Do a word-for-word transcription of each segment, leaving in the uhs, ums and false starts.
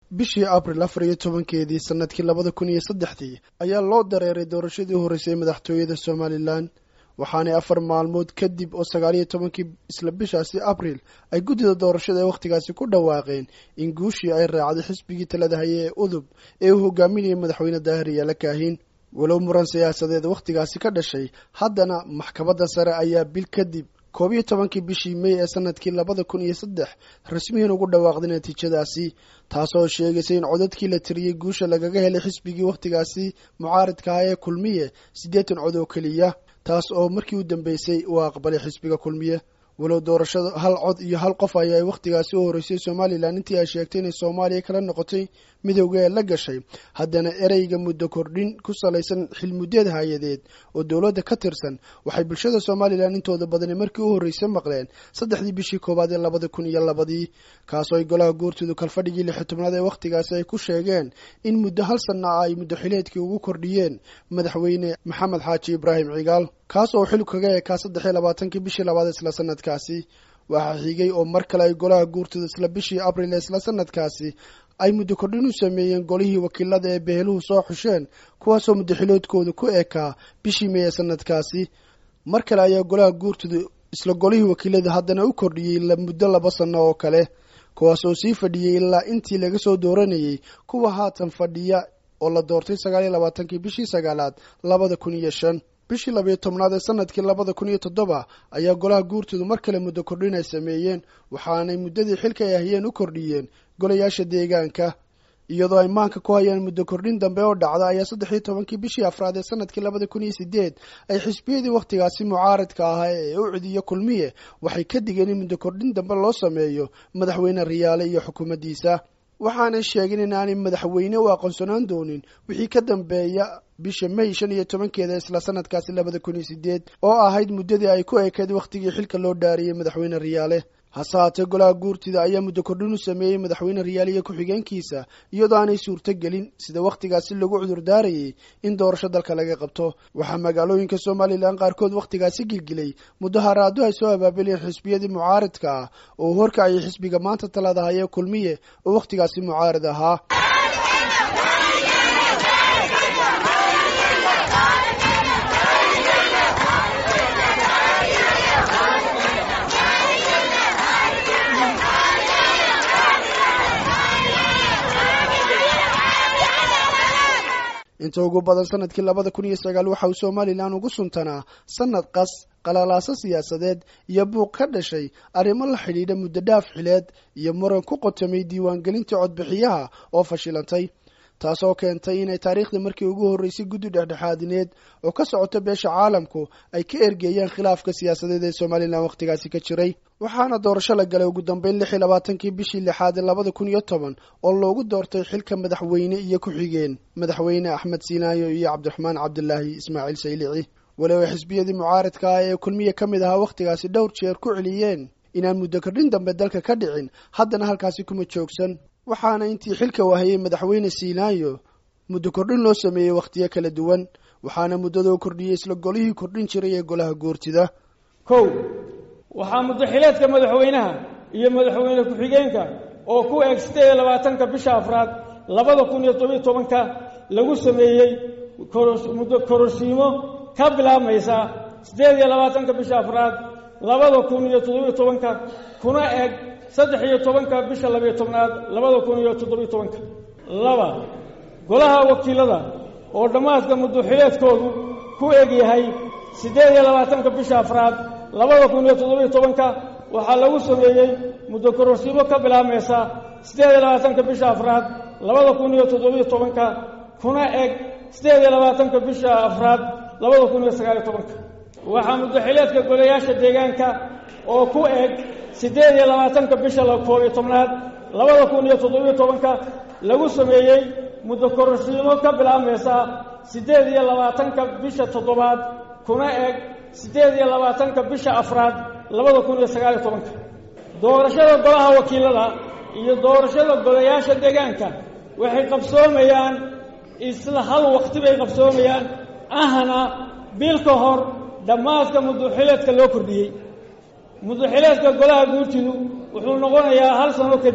bishii abril afar iyo tobankeedii sanadkii labada kun iyo saddexdii ayaa loo dareeray doorashadii u horreysay madaxtooyada somalilan waxaanay afar maalmood kadib oo sagaal iyo tobankii isla bishaasi abril ay guddida doorashada ee wakhtigaasi ku dhawaaqeen in guushii ay raacday xisbigii talada haye ee udub ee uu hogaaminayay madaxweyne daahir yaala kaahin walow muran siyaasadeed wakhtigaasi ka dhashay haddana maxkamadda sare ayaa bil kadib koob iyo tobankii bishii may ee sanadkii labada kun iyo saddex rasmiyan ugu dhawaaqday natiijadaasi taasoo sheegaysa in codadkii la tiriyey guusha lagaga helay xisbigii wakhtigaasi mucaaridka ah ee kulmiye siddeetan cod oo keliya taas oo markii u dambeysay uu aqbalay xisbiga kulmiye walow doorashada hal cod iyo hal qof ayaa wakhtigaasi u horreysay somalilan intii ay sheegtay inay soomaaliya kala noqotay midowga ee la gashay haddana ereyga muddo kordhin ku salaysan xilmuddeed hay-adeed oo dowladda ka tirsan waxay bulshada somalilan intooda badani markii u horreysay maqleen saddexdii bishii koowaad ee labada kun iyo labadii kaasoo ay golaha guurtoodu kalfadhigii lix iyo tobnaad ee wakhtigaasi ay ku sheegeen in muddo hal sanna ah ay muddo xileedkii ugu kordhiyeen madaxweyne maxamed xaaji ibraahim cigaal kaas oo xil kaga ekaa saddex iyo labaatankii bishii labaad isla sanadkaasi waxaa xigay oo mar kale ay golaha guurtooda isla bishii abril ee isla sanadkaasi ay muddo kordhin u sameeyeen golihii wakiilada ee beheluhu soo xusheen kuwaasoo muddo xiloodkooda ku ekaa bishii may ee sanadkaasi mar kale ayaa golaha guurtooda isla golihii wakiilada haddana u kordhiyey muddo laba sanno oo kale kuwaasoo sii fadhiyey ilaa intii laga soo dooranayay kuwa haatan fadhiya oo la doortay sagaal iyo labaatankii bishii sagaalaad labada kun iyo shan bishii labayo tobnaad ee sanadkii labada kun iyo toddoba ayaa golaha guurtoodu mar kale muddo kordhin ay sameeyeen waxaanay muddadii xilka ay hayeen u kordhiyeen golayaasha deegaanka iyadoo ay maanka ku hayaan muddo kordhin dambe oo dhacda ayaa saddex iyo tobankii bishii afraad ee sanadkii labada kun iyo sideed ay xisbiyadii wakhtigaasi mucaaridka ahaa ee ucd iyo kulmiye waxay ka digeen in muddo kordhin dambe loo sameeyo madaxweyne riyaale iyo xukuumaddiisa waxaanay sheegeen in aanay madaxweyne u aqoonsanaan doonin wixii ka dambeeya bisha may shan iyo tobankeeda isla sanadkaasi labada kun iyo sideed oo ahayd muddadii ay ku ekeed wakhtigii xilka loo dhaariyey madaxweyne riyaale hase haatee golaha guurtida ayaa muddo kordhin u sameeyey madaxweyne riyaale iyo ku-xigeenkiisa iyadoo aanay suurto gelin sida wakhtigaasi lagu cudur daarayay in doorasho dalka laga qabto waxaa magaalooyinka somalilan qaarkood wakhtigaasi gilgilay mudaharaado ay soo abaabuleen xisbiyadii mucaaridka ah oo horkacayay xisbiga maanta talada hayee kulmiye oo wakhtigaasi mucaarid ahaa inta ugu badan sanadkii labada kun iyo sagaal waxa uu somalilan ugu suntanaa sanad qas qalalaaso siyaasadeed iyo buuq ka dhashay arrimo la xidhiidha muddo dhaaf xileed iyo muran ku qotamay diiwaangelinta codbixiyaha oo fashilantay taasoo keentay inay taariikhda markii ugu horreysay guddi dhexdhexaadineed oo ka socota beesha caalamku ay ka ergeeyeen khilaafka siyaasadeed ee somalilan wakhtigaasi ka jiray waxaana doorasho la galay ugu dambeyn lix iyo labaatankii bishii lixaad ee labada kun iyo toban oo loogu doortay xilka madaxweyne iyo ku-xigeen madaxweyne axmed siinaayo iyo cabdiraxmaan cabdilaahi ismaaciil saylici walow ay xisbiyadii mucaaridka ah ee kulmiye ka mid ahaa wakhtigaasi dhowr jeer ku celiyeen inaan muddo kordhin dambe dalka ka dhicin haddana halkaasi kuma joogsan waxaana intii xilka wahayey madaxweyne siinaayo muddo kordhin loo sameeyey wakhtiyo kala duwan waxaana muddadoo kordhiyey isla golihii kordhin jiray ee golaha guurtida kow waxaa muddo xileedka madaxweynaha iyo madaxweyne ku-xigeenka oo ku eeg siddeed iyo labaatanka bisha afraad labada kun iyo todobiyo tobanka lagu sameeyey muddo kororsiimo ka bilaabmaysa siddeed iyo labaatanka bisha afraad labada kun iyo toddobiyo tobanka kuna eeg saddex iyo tobanka bisha labayo tobnaad labada kun iyo toddobiyo tobanka laba golaha wakiilada oo dhammaadka muddo xileedkoodu ku eeg yahay siddeed iyo labaatanka bisha afraad labada kun iyo toddobiyo tobanka waxaa lagu sameeyey muddo kororsiimo ka bilaabmaysa siddeed iyo labaatanka bisha afraad labada kun iyo toddobiyo tobanka kuna eg siddeed iyo labaatanka bisha afraad labada kun iyo sagaal iyo tobanka waxaa muddo xileedka golayaasha deegaanka oo ku eg siddeed iyo labaatanka bisha koob iyo tobnaad labada kun iyo toddobiyo tobanka lagu sameeyey muddo kororsiimo ka bilaabmaysa siddeed iyo labaatanka bisha toddobaad kuna eg siddeed iyo labaatanka bisha afraad labada kun iyo sagaal iyo tobanka doorashada golaha wakiilada iyo doorashada golayaasha deegaanka waxay qabsoomayaan isla hal waqti bay qabsoomayaan ahna bil ka hor dhammaadka muddo xileedka loo kordhiyey muddo xileedka golaha guurtidu wuxuu noqonayaa hal sano kadib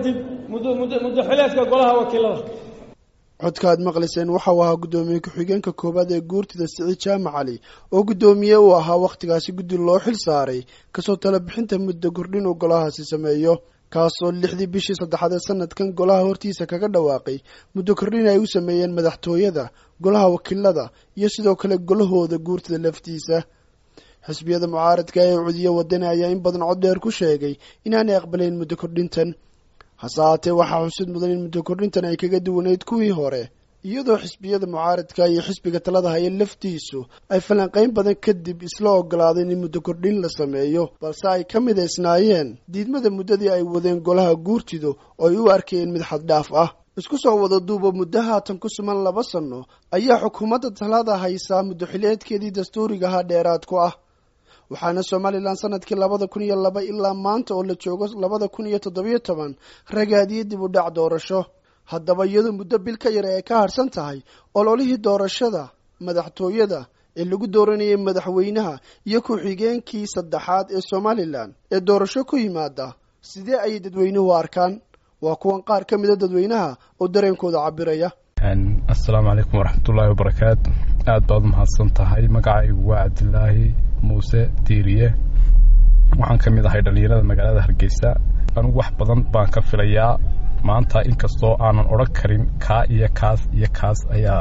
muddaxileedka golaha wakiilada. codka aad maqlayseen waxa uu ahaa guddoomiye ku-xigeenka koowaad ee guurtida Siciid Jaamac Cali oo guddoomiye uu ahaa wakhtigaasi guddi loo xil saaray kasoo tala bixinta muddo kordhin uu golahaasi sameeyo kaasoo lixdii bishii saddexaad ee sanadkan golaha hortiisa kaga dhawaaqay muddo kordhin ay u sameeyeen madaxtooyada golaha wakiilada iyo sidoo kale golahooda guurtida laftiisa. xisbiyada mucaaradka ee cudiya wadani ayaa in badan cod dheer ku sheegay inaanay aqbalayn muddo kordhintan. hase haatee waxaa xusid mudan in muddo kordhintan ay kaga duwanayd kuwii hore iyadoo xisbiyada mucaaradka iyo xisbiga talada haya laftiisu ay falanqayn badan kadib isla ogolaadeen in muddo kordhin la sameeyo balse ay ka midaysnaayeen diidmada muddadii ay wadeen golaha guurtidu oo ay u arkayeen mid xad dhaaf ah. isku soo wada duuba muddo haatan ku suman laba sano ayaa xukuumadda talada haysaa muddo xileedkeedii dastuuriga ahaa dheeraad ku ah. waxaana Somaliland sanadkii labada kun iyo laba ilaa maanta oo la joogo labada kun iyo toddobiyo toban ragaadiyay dib u dhac doorasho. haddaba iyadoo muddo bil ka yar ay ka harsan tahay ololihii doorashada madaxtooyada ee lagu dooranayay madaxweynaha iyo ku-xigeenkii saddexaad ee Somaliland ee doorasho ku yimaada sidee ay dadweynuhu arkaan waa kuwan qaar ka mid ah dadweynaha oo dareenkooda cabiraya. assalaamu calaykum waraxmatullaahi wabarakaatu. aad baad mahadsan tahay. magacaygu waa Cabdilaahi Muuse Diiriye waxaan ka mid ahay dhalinyarada magaalada Hargeysa. anigu wax badan baan ka filayaa maanta inkastoo aanan oran karin ka iyo kaas iyo kaas ayaa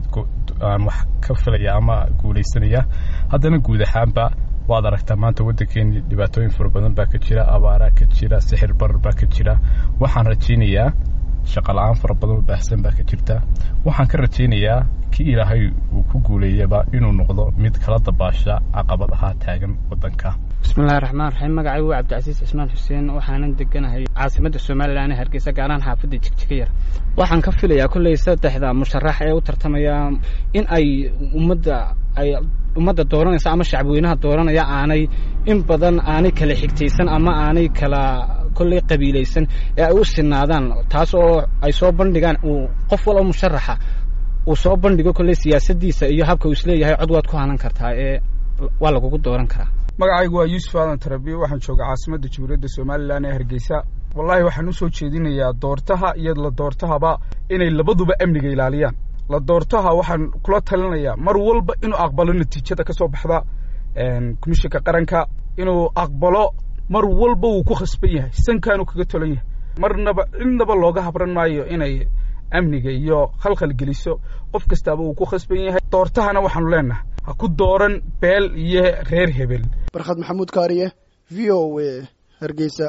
aan wax ka filayaa ama guuleysanaya. haddana guud ahaanba waad aragtaa maanta waddankeena dhibaatooyin fara badan baa ka jira, abaara ka jira, sixir barar baa ka jira. waxaan rajaynayaa shaqo la'aan fara badan oo baahsan baa ka jirta. waxaan ka rajaynayaa kii ilaahay uu ku guuleeyaba inuu noqdo mid kala dabaasha caqabadaha taagan waddanka. bismillaahi raxmaani raxiim. magacaygu waa Cabdicasiis Cismaan Xuseen waxaanan deganahay caasimadda Somaliland ee Hargeysa gaar ahaan xaafadda Jigjiga yar. waxaan ka filayaa kulley saddexda musharax ee u tartamaya in ay ummadda ay ummadda dooranaysa ama shacabweynaha dooranaya aanay in badan aanay kala xigtaysan ama aanay kala kulley qabiilaysan ee ay u sinaadaan taas oo ay soo bandhigaan uu qof walba musharaxa uu soo bandhigo kulley siyaasadiisa iyo habka uu isleeyahay cod waad ku hanan kartaa ee waa lagugu dooran karaa. magacaygu waa Yuusuf Aadan Tarabi waxaan joogaa caasimadda Jamhuuriyadda Somaliland ee Hargeysa. wallahi waxaan u soo jeedinayaa doortaha iyo la doortahaba inay labaduba amniga ilaaliyaan. la doortaha waxaan kula talinayaa mar walba inuu aqbalo natiijada ka soo baxda een komishanka qaranka inuu aqbalo mar walba uu ku khasban yahay sankaanu kaga tolan yahay marnaba innaba looga habran maayo inay amniga iyo khalkhal geliso qof kastaba uu ku khasban yahay. doortahana waxaanu leenahay ha ku dooran beel iyo reer hebel. Barkhad Maxamuud Kaariye V O A Hargeysa.